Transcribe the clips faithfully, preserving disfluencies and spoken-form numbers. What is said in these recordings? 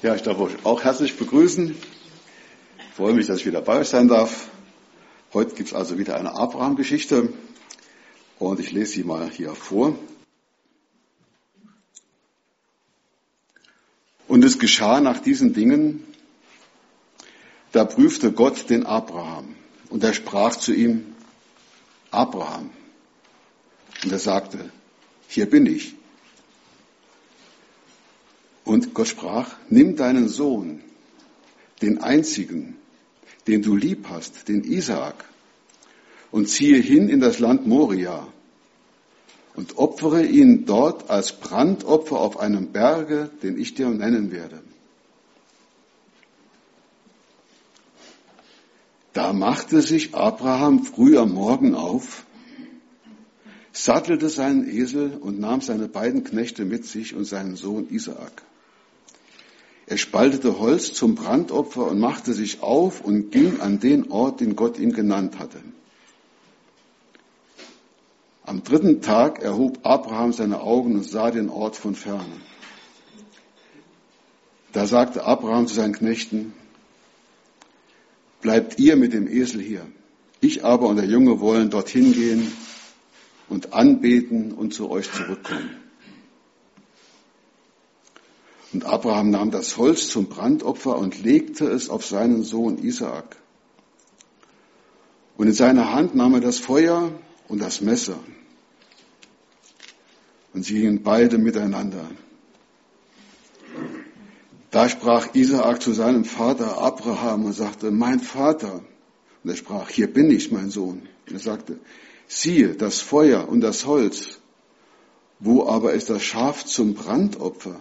Ja, ich darf euch auch herzlich begrüßen. Ich freue mich, dass ich wieder bei euch sein darf. Heute gibt es also wieder eine Abraham-Geschichte und ich lese sie mal hier vor. Und es geschah nach diesen Dingen, da prüfte Gott den Abraham und er sprach zu ihm, Abraham. Und er sagte, hier bin ich. Und Gott sprach, nimm deinen Sohn, den einzigen, den du lieb hast, den Isaak, und ziehe hin in das Land Moria und opfere ihn dort als Brandopfer auf einem Berge, den ich dir nennen werde. Da machte sich Abraham früh am Morgen auf, sattelte seinen Esel und nahm seine beiden Knechte mit sich und seinen Sohn Isaak. Er spaltete Holz zum Brandopfer und machte sich auf und ging an den Ort, den Gott ihm genannt hatte. Am dritten Tag erhob Abraham seine Augen und sah den Ort von ferne. Da sagte Abraham zu seinen Knechten, bleibt ihr mit dem Esel hier. Ich aber und der Junge wollen dorthin gehen und anbeten und zu euch zurückkommen. Und Abraham nahm das Holz zum Brandopfer und legte es auf seinen Sohn Isaak. Und in seine Hand nahm er das Feuer und das Messer. Und sie gingen beide miteinander. Da sprach Isaak zu seinem Vater Abraham und sagte, mein Vater. Und er sprach, hier bin ich, mein Sohn. Und er sagte, siehe, das Feuer und das Holz. Wo aber ist das Schaf zum Brandopfer?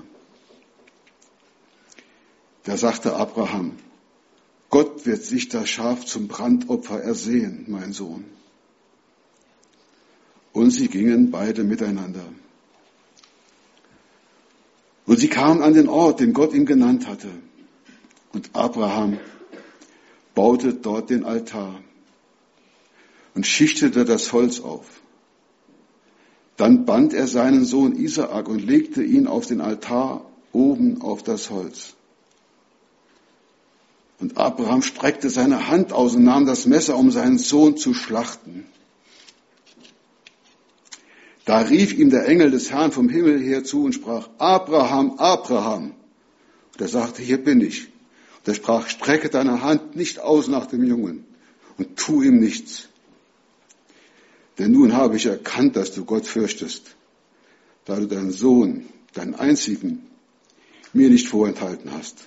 Da sagte Abraham, Gott wird sich das Schaf zum Brandopfer ersehen, mein Sohn. Und sie gingen beide miteinander. Und sie kamen an den Ort, den Gott ihm genannt hatte. Und Abraham baute dort den Altar und schichtete das Holz auf. Dann band er seinen Sohn Isaak und legte ihn auf den Altar oben auf das Holz. Und Abraham streckte seine Hand aus und nahm das Messer, um seinen Sohn zu schlachten. Da rief ihm der Engel des Herrn vom Himmel her zu und sprach, Abraham, Abraham. Und er sagte, hier bin ich. Und er sprach, strecke deine Hand nicht aus nach dem Jungen und tu ihm nichts. Denn nun habe ich erkannt, dass du Gott fürchtest, da du deinen Sohn, deinen einzigen, mir nicht vorenthalten hast.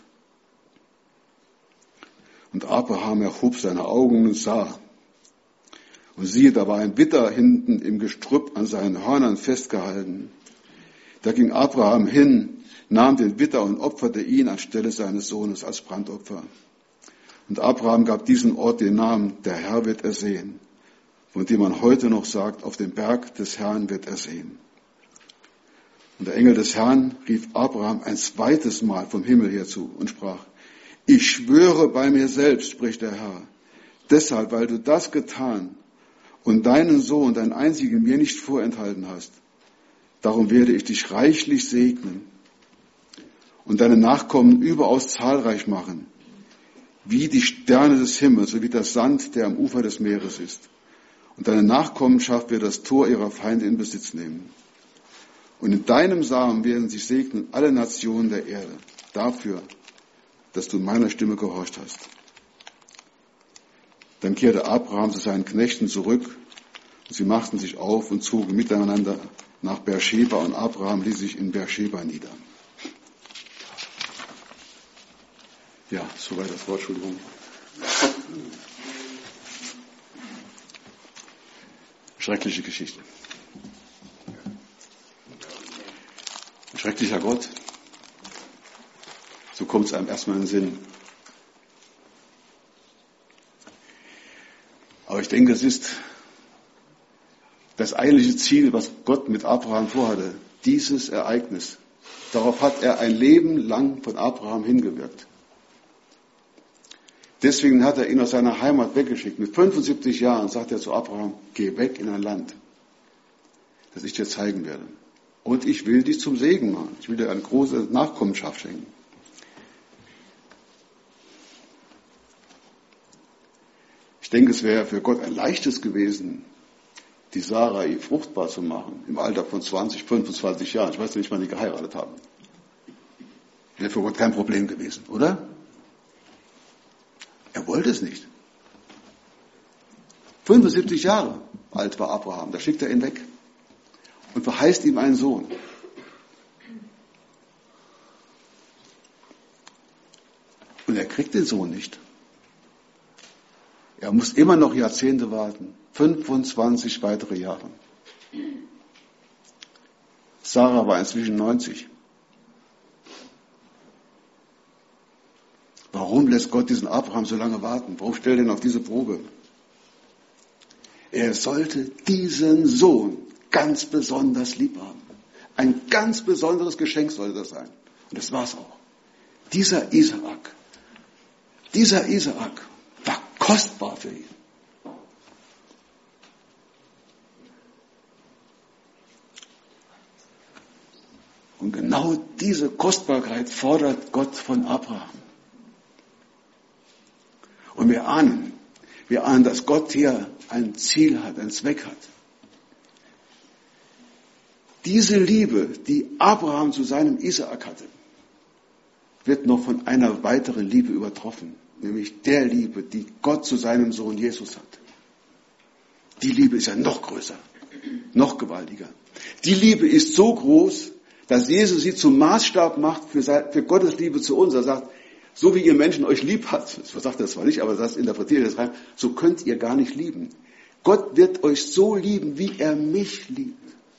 Und Abraham erhob seine Augen und sah. Und siehe, da war ein Widder hinten im Gestrüpp an seinen Hörnern festgehalten. Da ging Abraham hin, nahm den Widder und opferte ihn anstelle seines Sohnes als Brandopfer. Und Abraham gab diesem Ort den Namen, der Herr wird ersehen, von dem man heute noch sagt, auf dem Berg des Herrn wird ersehen. Und der Engel des Herrn rief Abraham ein zweites Mal vom Himmel her zu und sprach, ich schwöre bei mir selbst, spricht der Herr, deshalb, weil du das getan und deinen Sohn, deinen einzigen, mir nicht vorenthalten hast, darum werde ich dich reichlich segnen und deine Nachkommen überaus zahlreich machen, wie die Sterne des Himmels, so wie der Sand, der am Ufer des Meeres ist. Und deine Nachkommenschaft wird das Tor ihrer Feinde in Besitz nehmen. Und in deinem Samen werden sich segnen alle Nationen der Erde, dafür, dass du meiner Stimme gehorcht hast. Dann kehrte Abraham zu seinen Knechten zurück und sie machten sich auf und zogen miteinander nach Beersheba und Abraham ließ sich in Beersheba nieder. Ja, soweit das Wort, Entschuldigung. Schreckliche Geschichte. Ein schrecklicher Gott. So kommt es einem erstmal in den Sinn. Aber ich denke, es ist das eigentliche Ziel, was Gott mit Abraham vorhatte, dieses Ereignis. Darauf hat er ein Leben lang von Abraham hingewirkt. Deswegen hat er ihn aus seiner Heimat weggeschickt. Mit fünfundsiebzig Jahren sagt er zu Abraham, geh weg in ein Land, das ich dir zeigen werde. Und ich will dich zum Segen machen. Ich will dir eine große Nachkommenschaft schenken. denke, es wäre für Gott ein leichtes gewesen, die Sarai fruchtbar zu machen, im Alter von zwanzig, fünfundzwanzig Jahren. Ich weiß nicht, wann die geheiratet haben. Wäre für Gott kein Problem gewesen, oder? Er wollte es nicht. fünfundsiebzig Jahre alt war Abraham, da schickt er ihn weg und verheißt ihm einen Sohn. Und er kriegt den Sohn nicht. Er muss immer noch Jahrzehnte warten. fünfundzwanzig weitere Jahre. Sarah war inzwischen neunzig. Warum lässt Gott diesen Abraham so lange warten? Warum stellt er ihn auf diese Probe? Er sollte diesen Sohn ganz besonders lieb haben. Ein ganz besonderes Geschenk sollte das sein. Und das war es auch. Dieser Isaak, dieser Isaak war kostbar für ihn. Und genau diese Kostbarkeit fordert Gott von Abraham. Und wir ahnen, wir ahnen, dass Gott hier ein Ziel hat, einen Zweck hat. Diese Liebe, die Abraham zu seinem Isaak hatte, wird noch von einer weiteren Liebe übertroffen, nämlich der Liebe, die Gott zu seinem Sohn Jesus hat. Die Liebe ist ja noch größer, noch gewaltiger. Die Liebe ist so groß, dass Jesus sie zum Maßstab macht für, für Gottes Liebe zu uns. Er sagt, so wie ihr Menschen euch lieb habt, das sagt er zwar nicht, aber das interpretiert er das rein, so könnt ihr gar nicht lieben. Gott wird euch so lieben, wie er mich liebt.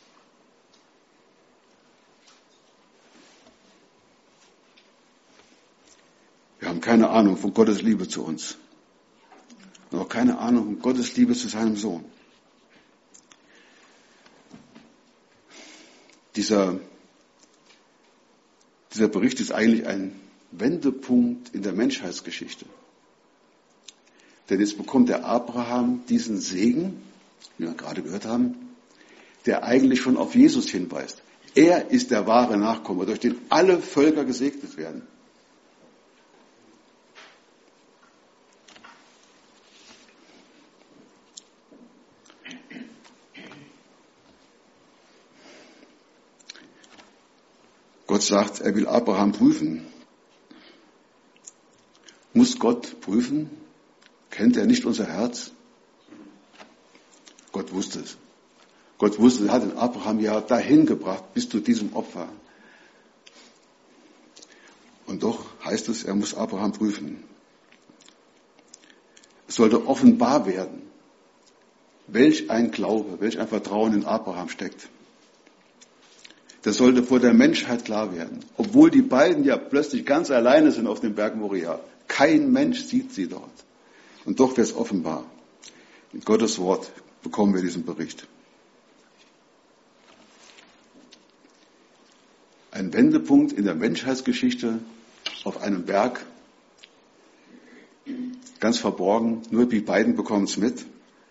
Wir haben keine Ahnung von Gottes Liebe zu uns. Und auch keine Ahnung von Gottes Liebe zu seinem Sohn. Dieser, dieser Bericht ist eigentlich ein Wendepunkt in der Menschheitsgeschichte. Denn jetzt bekommt der Abraham diesen Segen, wie wir gerade gehört haben, der eigentlich schon auf Jesus hinweist. Er ist der wahre Nachkomme, durch den alle Völker gesegnet werden. Gott sagt, er will Abraham prüfen. Muss Gott prüfen? Kennt er nicht unser Herz? Gott wusste es. Gott wusste, er hat den Abraham ja dahin gebracht, bis zu diesem Opfer. Und doch heißt es, er muss Abraham prüfen. Es sollte offenbar werden, welch ein Glaube, welch ein Vertrauen in Abraham steckt. Das sollte vor der Menschheit klar werden. Obwohl die beiden ja plötzlich ganz alleine sind auf dem Berg Moria. Kein Mensch sieht sie dort. Und doch wird es offenbar. In Gottes Wort bekommen wir diesen Bericht. Ein Wendepunkt in der Menschheitsgeschichte auf einem Berg, ganz verborgen, nur die beiden bekommen es mit.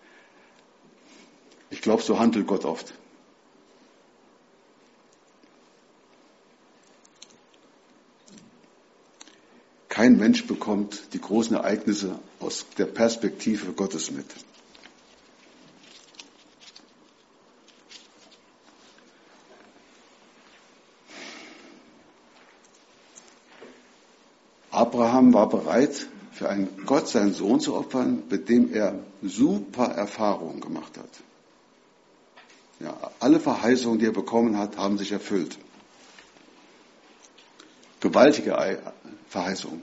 Ich glaube, so handelt Gott oft. Kein Mensch bekommt die großen Ereignisse aus der Perspektive Gottes mit. Abraham war bereit, für einen Gott seinen Sohn zu opfern, mit dem er super Erfahrungen gemacht hat. Ja, alle Verheißungen, die er bekommen hat, haben sich erfüllt. Gewaltige Verheißung.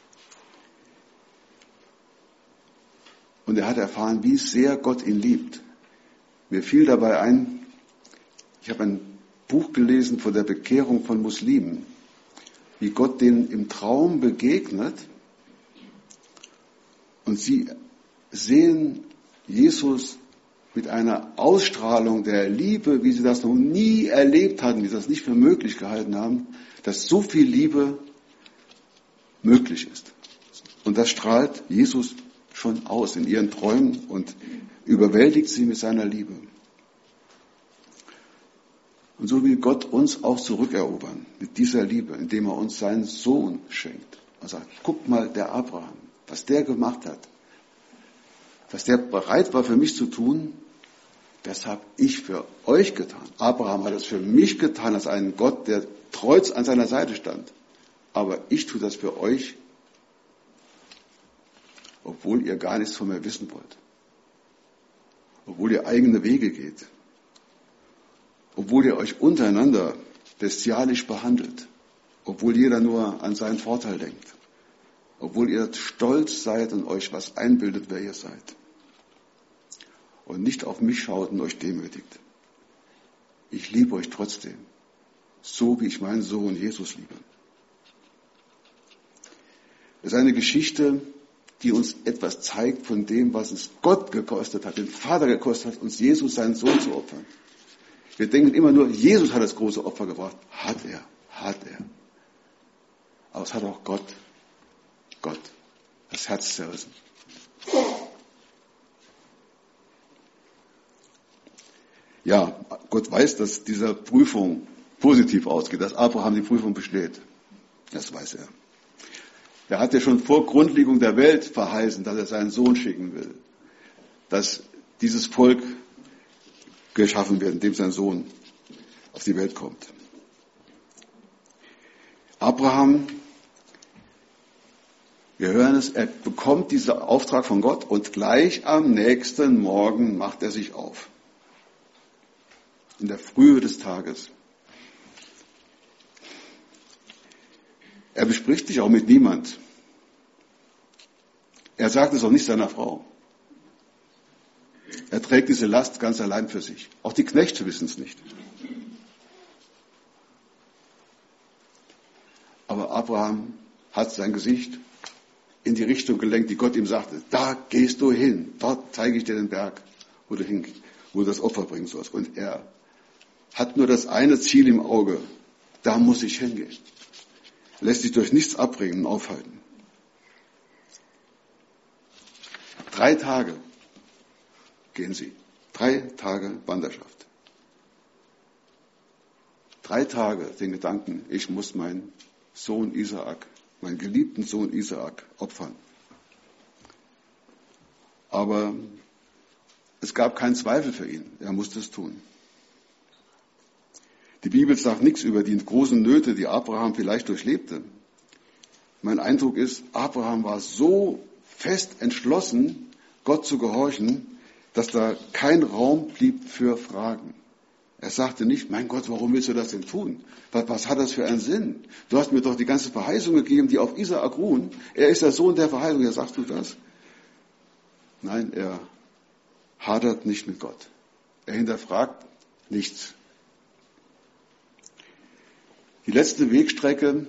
Und er hat erfahren, wie sehr Gott ihn liebt. Mir fiel dabei ein, ich habe ein Buch gelesen von der Bekehrung von Muslimen, wie Gott denen im Traum begegnet und sie sehen Jesus mit einer Ausstrahlung der Liebe, wie sie das noch nie erlebt hatten, wie sie das nicht für möglich gehalten haben, dass so viel Liebe möglich ist. Und das strahlt Jesus schon aus in ihren Träumen und überwältigt sie mit seiner Liebe. Und so will Gott uns auch zurückerobern mit dieser Liebe, indem er uns seinen Sohn schenkt. Er sagt, guck mal, der Abraham, was der gemacht hat. was der bereit war für mich zu tun, das habe ich für euch getan. Abraham hat es für mich getan als einen Gott, der treu an seiner Seite stand. Aber ich tue das für euch, obwohl ihr gar nichts von mir wissen wollt. Obwohl ihr eigene Wege geht. Obwohl ihr euch untereinander bestialisch behandelt. Obwohl jeder nur an seinen Vorteil denkt. Obwohl ihr stolz seid und euch was einbildet, wer ihr seid. Und nicht auf mich schaut und euch demütigt. Ich liebe euch trotzdem, so wie ich meinen Sohn Jesus liebe. Es ist eine Geschichte, die uns etwas zeigt von dem, was es Gott gekostet hat, den Vater gekostet hat, uns Jesus, seinen Sohn zu opfern. Wir denken immer nur, Jesus hat das große Opfer gebracht. Hat er, hat er. Aber es hat auch Gott, Gott, das Herz zerrissen. Ja, Gott weiß, dass diese Prüfung positiv ausgeht, dass Abraham die Prüfung besteht. Das weiß er. Er hat ja schon vor Grundlegung der Welt verheißen, dass er seinen Sohn schicken will. Dass dieses Volk geschaffen wird, indem sein Sohn auf die Welt kommt. Abraham, wir hören es, er bekommt diesen Auftrag von Gott und gleich am nächsten Morgen macht er sich auf. In der Frühe des Tages. Er bespricht sich auch mit niemand. Er sagt es auch nicht seiner Frau. Er trägt diese Last ganz allein für sich. Auch die Knechte wissen es nicht. Aber Abraham hat sein Gesicht in die Richtung gelenkt, die Gott ihm sagte. Da gehst du hin. Dort zeige ich dir den Berg, wo du hin, wo du das Opfer bringen sollst. Und er hat nur das eine Ziel im Auge. Da muss ich hingehen. Lässt sich durch nichts abbringen und aufhalten. Drei Tage gehen sie. Drei Tage Wanderschaft. Drei Tage den Gedanken, ich muss meinen Sohn Isaak, meinen geliebten Sohn Isaak opfern. Aber es gab keinen Zweifel für ihn. Er musste es tun. Die Bibel sagt nichts über die großen Nöte, die Abraham vielleicht durchlebte. Mein Eindruck ist, Abraham war so fest entschlossen, Gott zu gehorchen, dass da kein Raum blieb für Fragen. Er sagte nicht, mein Gott, warum willst du das denn tun? Was, was hat das für einen Sinn? Du hast mir doch die ganze Verheißung gegeben, die auf Isaak ruhen. Er ist der Sohn der Verheißung. Ja, sagst du das? Nein, er hadert nicht mit Gott. Er hinterfragt nichts. Die letzte Wegstrecke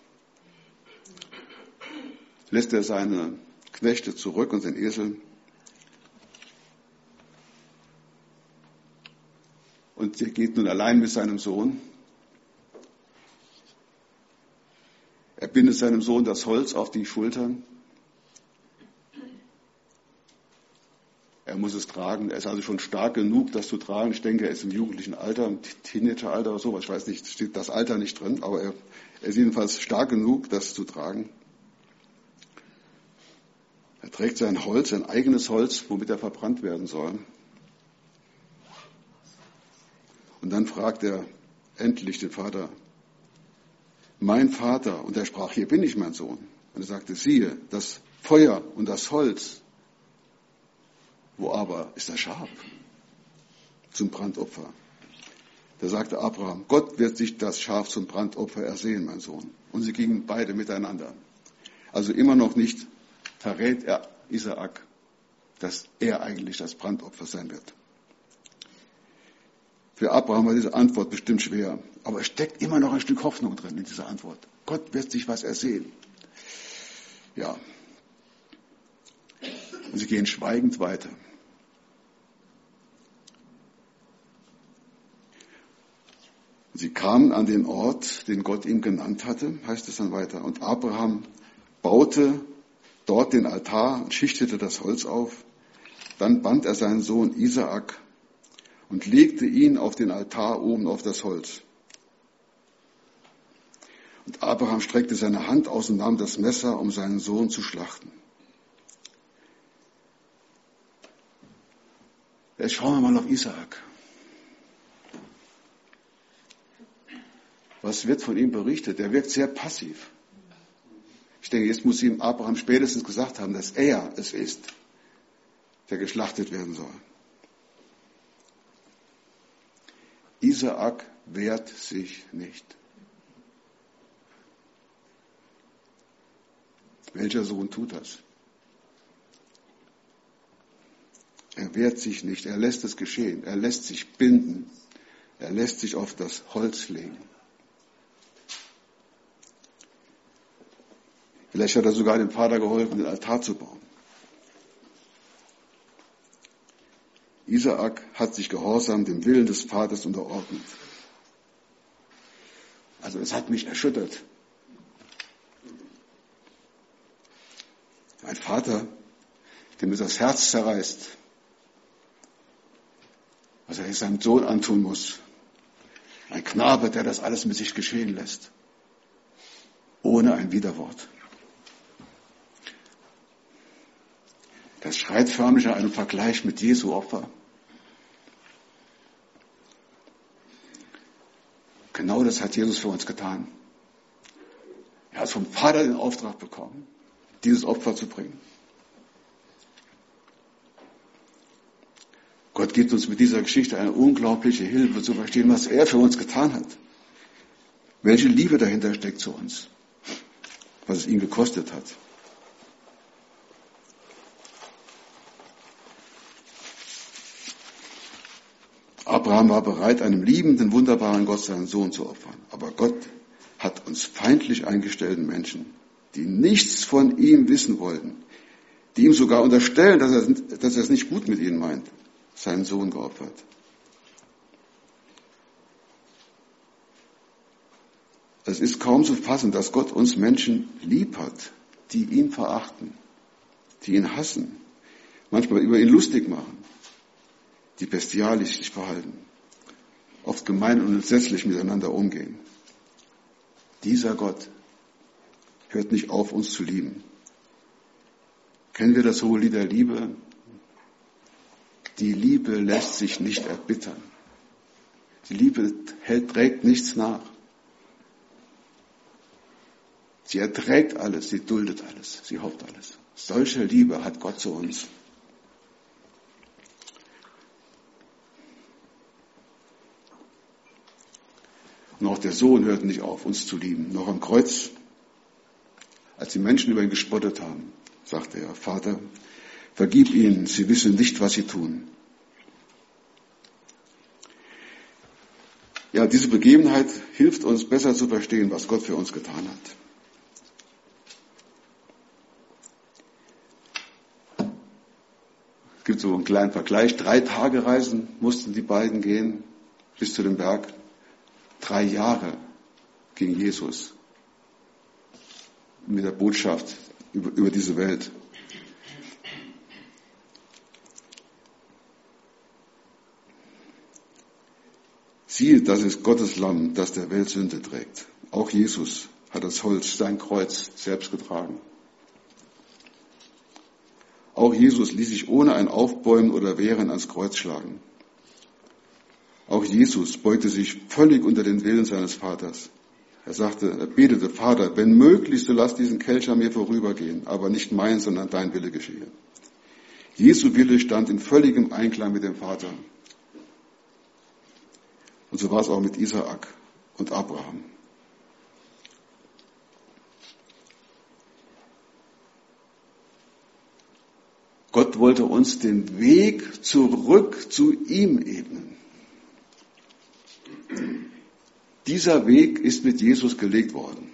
lässt er seine Knechte zurück und den Esel. Und er geht nun allein mit seinem Sohn. Er bindet seinem Sohn das Holz auf die Schultern. Er muss es tragen. Er ist also schon stark genug, das zu tragen. Ich denke, er ist im jugendlichen Alter, im Teenageralter oder sowas. Ich weiß nicht, steht das Alter nicht drin, aber er, er ist jedenfalls stark genug, das zu tragen. Er trägt sein Holz, sein eigenes Holz, womit er verbrannt werden soll. Und dann fragt er endlich den Vater, mein Vater, und er sprach, hier bin ich, mein Sohn. Und er sagte, siehe, das Feuer und das Holz, wo aber ist das Schaf zum Brandopfer? Da sagte Abraham, Gott wird sich das Schaf zum Brandopfer ersehen, mein Sohn. Und sie gingen beide miteinander. Also immer noch nicht verrät er Isaak, dass er eigentlich das Brandopfer sein wird. Für Abraham war diese Antwort bestimmt schwer, aber es steckt immer noch ein Stück Hoffnung drin in dieser Antwort. Gott wird sich was ersehen. Ja. Und sie gehen schweigend weiter. Sie kamen an den Ort, den Gott ihm genannt hatte, heißt es dann weiter. Und Abraham baute dort den Altar und schichtete das Holz auf. Dann band er seinen Sohn Isaak und legte ihn auf den Altar oben auf das Holz. Und Abraham streckte seine Hand aus und nahm das Messer, um seinen Sohn zu schlachten. Jetzt schauen wir mal auf Isaak. Was wird von ihm berichtet? Er wirkt sehr passiv. Ich denke, jetzt muss ihm Abraham spätestens gesagt haben, dass er es ist, der geschlachtet werden soll. Isaak wehrt sich nicht. Welcher Sohn tut das? Er wehrt sich nicht, er lässt es geschehen, er lässt sich binden, er lässt sich auf das Holz legen. Vielleicht hat er sogar dem Vater geholfen, den Altar zu bauen. Isaak hat sich gehorsam dem Willen des Vaters unterordnet. Also es hat mich erschüttert. Ein Vater, dem es das Herz zerreißt, was er seinem Sohn antun muss. Ein Knabe, der das alles mit sich geschehen lässt, ohne ein Widerwort. Das schreit förmlich nach einem Vergleich mit Jesu Opfer. Genau das hat Jesus für uns getan. Er hat vom Vater den Auftrag bekommen, dieses Opfer zu bringen. Gott gibt uns mit dieser Geschichte eine unglaubliche Hilfe zu verstehen, was er für uns getan hat. Welche Liebe dahinter steckt zu uns, was es ihn gekostet hat. Abraham war bereit, einem liebenden, wunderbaren Gott seinen Sohn zu opfern. Aber Gott hat uns feindlich eingestellten Menschen, die nichts von ihm wissen wollten, die ihm sogar unterstellen, dass er, dass er es nicht gut mit ihnen meint, seinen Sohn geopfert. Es ist kaum zu fassen, dass Gott uns Menschen lieb hat, die ihn verachten, die ihn hassen, manchmal über ihn lustig machen, die bestialisch sich verhalten, oft gemein und entsetzlich miteinander umgehen. Dieser Gott hört nicht auf, uns zu lieben. Kennen wir das hohe Lied der Liebe? Die Liebe lässt sich nicht erbittern. Die Liebe hält, trägt nichts nach. Sie erträgt alles, sie duldet alles, sie hofft alles. Solche Liebe hat Gott zu uns. Und auch der Sohn hört nicht auf, uns zu lieben. Noch am Kreuz, als die Menschen über ihn gespottet haben, sagte er, Vater, vergib ihnen, sie wissen nicht, was sie tun. Ja, diese Begebenheit hilft uns besser zu verstehen, was Gott für uns getan hat. Es gibt so einen kleinen Vergleich. Drei Tagereisen mussten die beiden gehen bis zu dem Berg. Drei Jahre ging Jesus mit der Botschaft über, über diese Welt. Siehe, das ist Gottes Lamm, das der Welt Sünde trägt. Auch Jesus hat das Holz, sein Kreuz, selbst getragen. Auch Jesus ließ sich ohne ein Aufbäumen oder Wehren ans Kreuz schlagen. Auch Jesus beugte sich völlig unter den Willen seines Vaters. Er sagte, er betete, Vater, wenn möglich, so lass diesen Kelch an mir vorübergehen, aber nicht mein, sondern dein Wille geschehe. Jesu Wille stand in völligem Einklang mit dem Vater. Und so war es auch mit Isaak und Abraham. Gott wollte uns den Weg zurück zu ihm ebnen. Dieser Weg ist mit Jesus gelegt worden.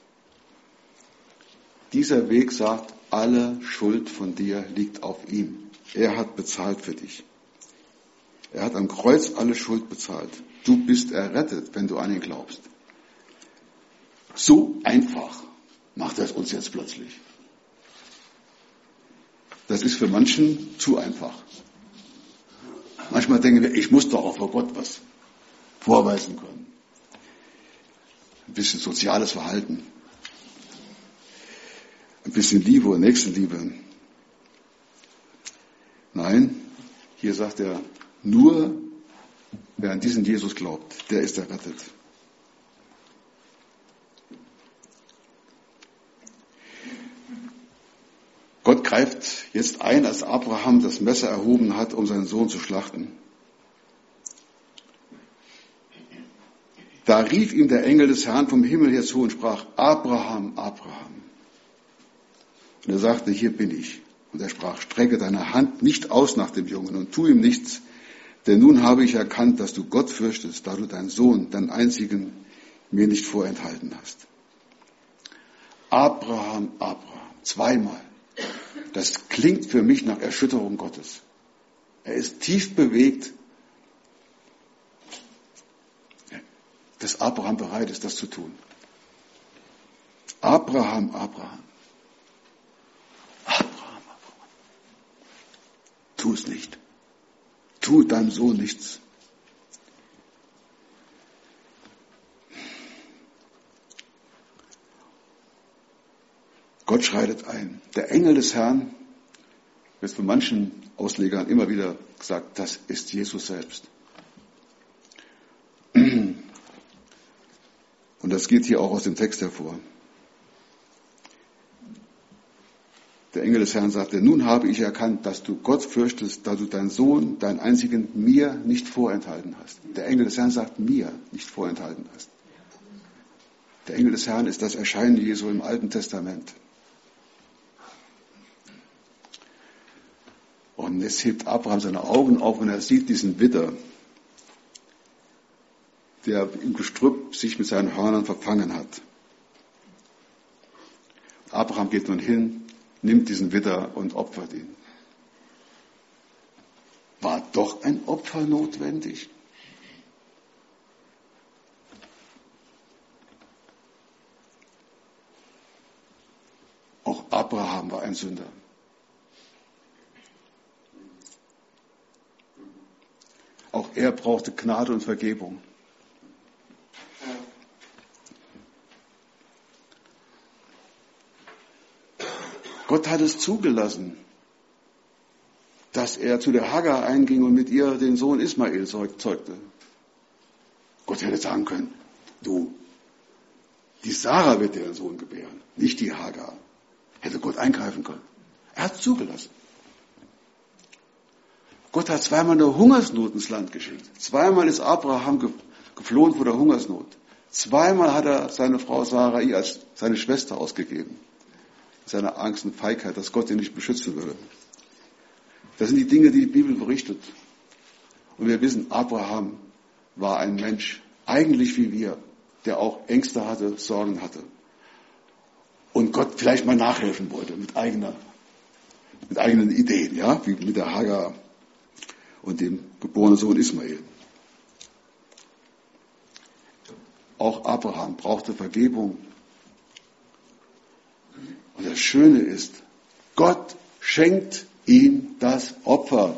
Dieser Weg sagt, alle Schuld von dir liegt auf ihm. Er hat bezahlt für dich. Er hat am Kreuz alle Schuld bezahlt. Du bist errettet, wenn du an ihn glaubst. So einfach macht er es uns jetzt plötzlich. Das ist für manchen zu einfach. Manchmal denken wir, ich muss doch auch vor Gott was vorweisen können. Ein bisschen soziales Verhalten. Ein bisschen Liebe und Nächstenliebe. Nein, Hier sagt er, nur wer an diesen Jesus glaubt, der ist errettet. Gott greift jetzt ein, als Abraham das Messer erhoben hat, um seinen Sohn zu schlachten. Da rief ihm der Engel des Herrn vom Himmel her zu und sprach, Abraham, Abraham. Und er sagte, hier bin ich. Und er sprach, strecke deine Hand nicht aus nach dem Jungen und tu ihm nichts, denn nun habe ich erkannt, dass du Gott fürchtest, da du deinen Sohn, deinen einzigen, mir nicht vorenthalten hast. Abraham, Abraham, zweimal. Das klingt für mich nach Erschütterung Gottes. Er ist tief bewegt, dass Abraham bereit ist, das zu tun. Abraham, Abraham. Abraham, Abraham. Tu es nicht. Tu deinem Sohn nichts. Gott schreitet ein. Der Engel des Herrn, wird von manchen Auslegern immer wieder gesagt, das ist Jesus selbst. Und das geht hier auch aus dem Text hervor. Der Engel des Herrn sagte, nun habe ich erkannt, dass du Gott fürchtest, da du deinen Sohn, deinen einzigen, mir nicht vorenthalten hast. Der Engel des Herrn sagt, mir nicht vorenthalten hast. Der Engel des Herrn ist das Erscheinen Jesu im Alten Testament. Und jetzt hebt Abraham seine Augen auf und er sieht diesen Widder, der im Gestrüpp sich mit seinen Hörnern verfangen hat. Abraham geht nun hin, nimmt diesen Widder und opfert ihn. War doch ein Opfer notwendig? Auch Abraham war ein Sünder. Auch er brauchte Gnade und Vergebung. Gott hat es zugelassen, dass er zu der Hagar einging und mit ihr den Sohn Ismael zeugte. Gott hätte sagen können, du, die Sarah wird dir einen Sohn gebären, nicht die Hagar. Hätte Gott eingreifen können. Er hat es zugelassen. Gott hat zweimal eine Hungersnot ins Land geschickt. Zweimal ist Abraham geflohen vor der Hungersnot. Zweimal hat er seine Frau Sarai als seine Schwester ausgegeben. Seine Angst und Feigheit, dass Gott ihn nicht beschützen würde. Das sind die Dinge, die die Bibel berichtet. Und wir wissen, Abraham war ein Mensch, eigentlich wie wir, der auch Ängste hatte, Sorgen hatte. Und Gott vielleicht mal nachhelfen wollte mit eigener, mit eigenen Ideen, ja, wie mit der Hagar und dem geborenen Sohn Ismael. Auch Abraham brauchte Vergebung. Und das Schöne ist, Gott schenkt ihm das Opfer.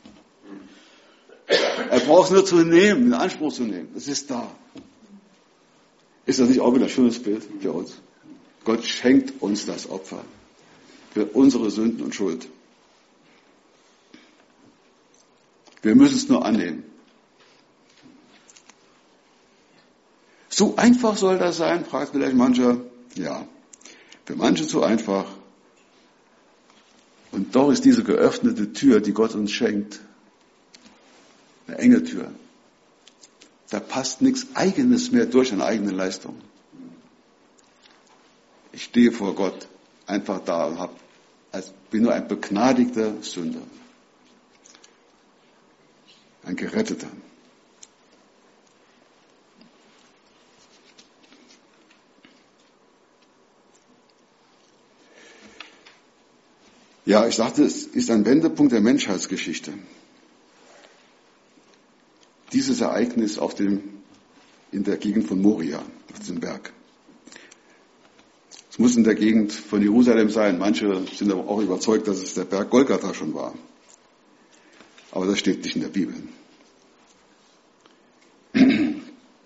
Er braucht es nur zu nehmen, in Anspruch zu nehmen. Es ist da. Ist das nicht auch wieder ein schönes Bild für uns? Gott schenkt uns das Opfer für unsere Sünden und Schuld. Wir müssen es nur annehmen. So einfach soll das sein, fragt vielleicht mancher. Ja, für manche zu einfach. Und doch ist diese geöffnete Tür, die Gott uns schenkt, eine enge Tür. Da passt nichts Eigenes mehr durch an eigene Leistung. Ich stehe vor Gott einfach da und hab, als bin nur ein begnadigter Sünder. Ein Geretteter. Ja, ich sagte, es ist ein Wendepunkt der Menschheitsgeschichte. Dieses Ereignis auf dem, in der Gegend von Moria, auf diesem Berg. Es muss in der Gegend von Jerusalem sein. Manche sind aber auch überzeugt, dass es der Berg Golgatha schon war. Aber das steht nicht in der Bibel. Und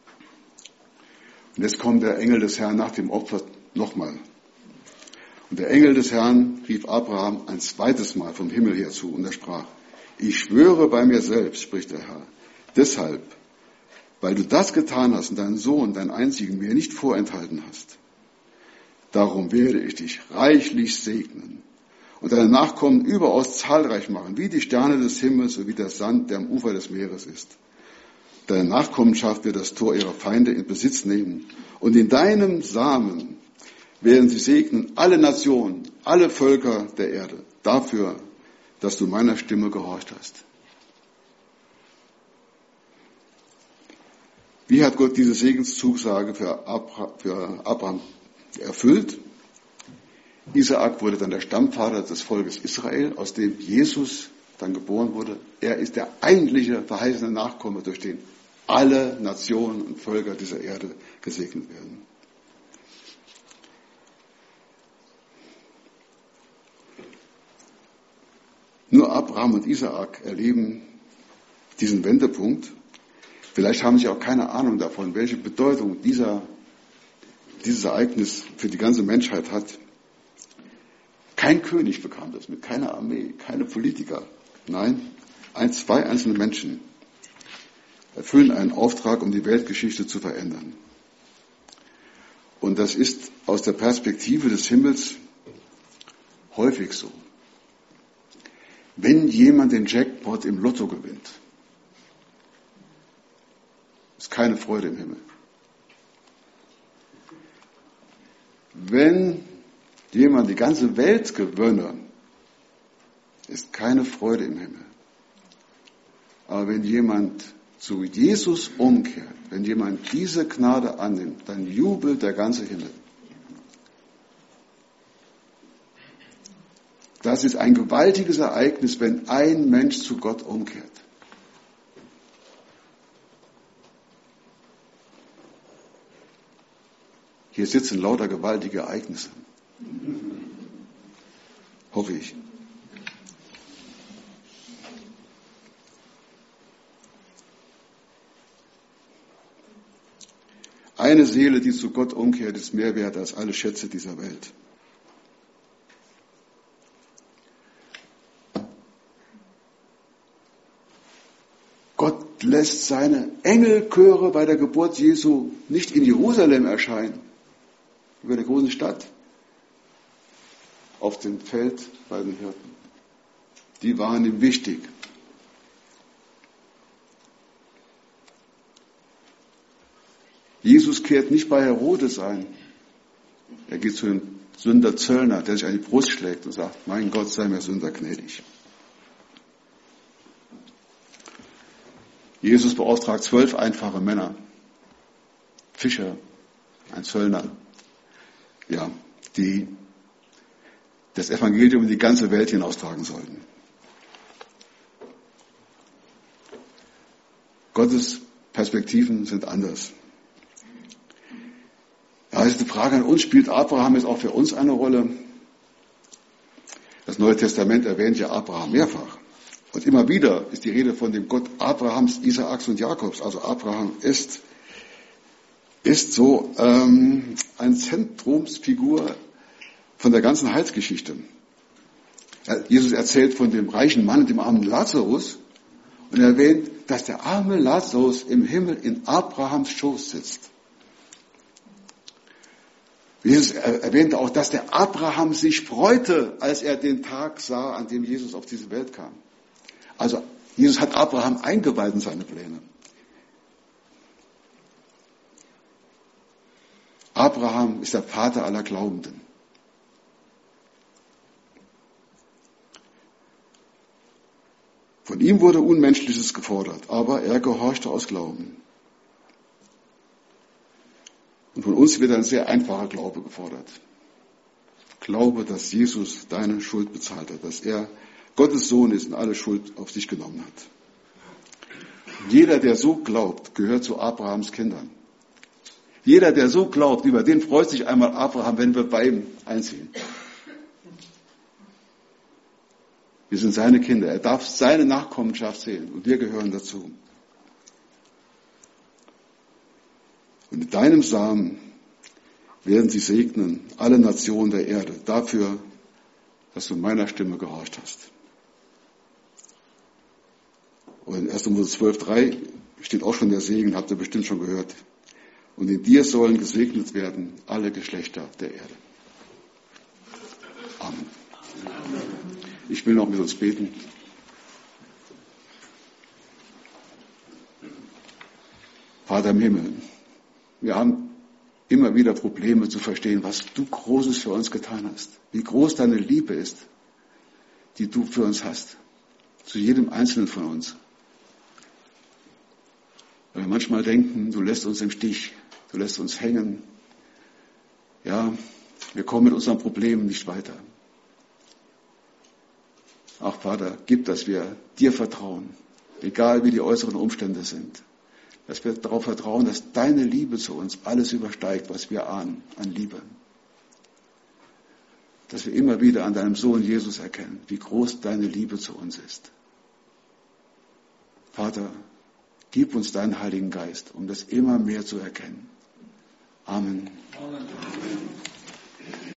jetzt kommt der Engel des Herrn nach dem Opfer nochmal. Und der Engel des Herrn rief Abraham ein zweites Mal vom Himmel her zu und er sprach, Ich schwöre bei mir selbst, spricht der Herr, deshalb, weil du das getan hast und deinen Sohn, deinen einzigen, mir nicht vorenthalten hast. Darum werde ich dich reichlich segnen und deine Nachkommen überaus zahlreich machen, wie die Sterne des Himmels und wie der Sand, der am Ufer des Meeres ist. Deine Nachkommenschaft wird das Tor ihrer Feinde in Besitz nehmen. Und in deinem Samen werden sie segnen alle Nationen, alle Völker der Erde, dafür, dass du meiner Stimme gehorcht hast. Wie hat Gott diese Segenszusage für Abraham erfüllt? Isaak wurde dann der Stammvater des Volkes Israel, aus dem Jesus dann geboren wurde. Er ist der eigentliche verheißene Nachkomme, durch den alle Nationen und Völker dieser Erde gesegnet werden. Nur Abraham und Isaak erleben diesen Wendepunkt. Vielleicht haben sie auch keine Ahnung davon, welche Bedeutung dieser, dieses Ereignis für die ganze Menschheit hat. Kein König bekam das mit, keine Armee, keine Politiker. Nein, ein, zwei einzelne Menschen erfüllen einen Auftrag, um die Weltgeschichte zu verändern. Und das ist aus der Perspektive des Himmels häufig so. Wenn jemand den Jackpot im Lotto gewinnt, ist keine Freude im Himmel. Wenn jemand die ganze Welt gewönne, ist keine Freude im Himmel. Aber wenn jemand zu Jesus umkehrt, wenn jemand diese Gnade annimmt, dann jubelt der ganze Himmel. Das ist ein gewaltiges Ereignis, wenn ein Mensch zu Gott umkehrt. Hier sitzen lauter gewaltige Ereignisse. Hoffe ich. Eine Seele, die zu Gott umkehrt, ist mehr wert als alle Schätze dieser Welt. Gott lässt seine Engelchöre bei der Geburt Jesu nicht in Jerusalem erscheinen, über der großen Stadt, auf dem Feld bei den Hirten. Die waren ihm wichtig. Jesus kehrt nicht bei Herodes ein. Er geht zu dem Sünder Zöllner, der sich an die Brust schlägt und sagt, mein Gott, sei mir Sünder gnädig. Jesus beauftragt zwölf einfache Männer, Fischer, ein Zöllner, ja, die das Evangelium in die ganze Welt hinaustragen sollten. Gottes Perspektiven sind anders. Ja, das ist eine Frage an uns. Spielt Abraham jetzt auch für uns eine Rolle? Das Neue Testament erwähnt ja Abraham mehrfach. Und immer wieder ist die Rede von dem Gott Abrahams, Isaaks und Jakobs. Also Abraham ist, ist so ähm, eine Zentrumsfigur von der ganzen Heilsgeschichte. Jesus erzählt von dem reichen Mann und dem armen Lazarus und erwähnt, dass der arme Lazarus im Himmel in Abrahams Schoß sitzt. Jesus erwähnte auch, dass der Abraham sich freute, als er den Tag sah, an dem Jesus auf diese Welt kam. Also Jesus hat Abraham eingeweiht in seine Pläne. Abraham ist der Vater aller Glaubenden. Von ihm wurde Unmenschliches gefordert, aber er gehorchte aus Glauben. Und von uns wird ein sehr einfacher Glaube gefordert. Glaube, dass Jesus deine Schuld bezahlt hat, dass er Gottes Sohn ist und alle Schuld auf sich genommen hat. Jeder, der so glaubt, gehört zu Abrahams Kindern. Jeder, der so glaubt, über den freut sich einmal Abraham, wenn wir bei ihm einziehen. Wir sind seine Kinder. Er darf seine Nachkommenschaft sehen und wir gehören dazu. Und mit deinem Samen werden sie segnen, alle Nationen der Erde, dafür, dass du meiner Stimme gehorcht hast. Und in erster Mose zwölf, drei steht auch schon der Segen, habt ihr bestimmt schon gehört. Und in dir sollen gesegnet werden alle Geschlechter der Erde. Amen. Ich will noch mit uns beten. Vater im Himmel, wir haben immer wieder Probleme zu verstehen, was du Großes für uns getan hast. Wie groß deine Liebe ist, die du für uns hast. Zu jedem Einzelnen von uns. Weil wir manchmal denken, du lässt uns im Stich, du lässt uns hängen. Ja, wir kommen mit unseren Problemen nicht weiter. Ach Vater, gib, dass wir dir vertrauen, egal wie die äußeren Umstände sind. Dass wir darauf vertrauen, dass deine Liebe zu uns alles übersteigt, was wir ahnen an Liebe. Dass wir immer wieder an deinem Sohn Jesus erkennen, wie groß deine Liebe zu uns ist. Vater, gib uns deinen Heiligen Geist, um das immer mehr zu erkennen. Amen. Amen.